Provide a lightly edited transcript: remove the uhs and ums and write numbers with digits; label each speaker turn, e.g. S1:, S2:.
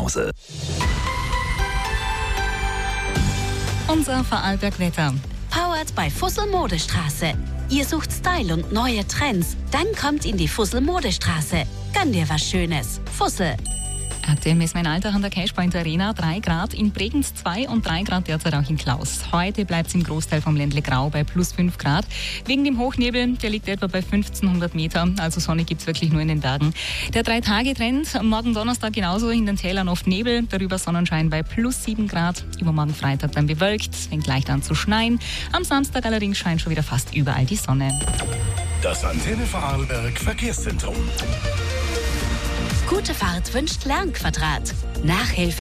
S1: Pause.
S2: Unser Vorarlberg-Wetter.
S3: Powered bei Fussel Modestraße. Ihr sucht Style und neue Trends? Dann kommt in die Fussel Modestraße. Gönn dir was Schönes. Fussel.
S2: Aktuell messen wir in Altach an der Cashpoint Arena 3 Grad, in Bregenz 2 und 3 Grad derzeit auch in Klaus. Heute bleibt es im Großteil vom Ländle grau bei plus 5 Grad. Wegen dem Hochnebel, der liegt etwa bei 1500 Meter, also Sonne gibt es wirklich nur in den Bergen. Der 3-Tage-Trend, morgen Donnerstag genauso, in den Tälern oft Nebel, darüber Sonnenschein bei plus 7 Grad. Übermorgen Freitag dann bewölkt, es fängt leicht an zu schneien. Am Samstag allerdings scheint schon wieder fast überall die Sonne.
S4: Das Antenne Vorarlberg Verkehrszentrum.
S3: Gute Fahrt wünscht Lernquadrat. Nachhilfe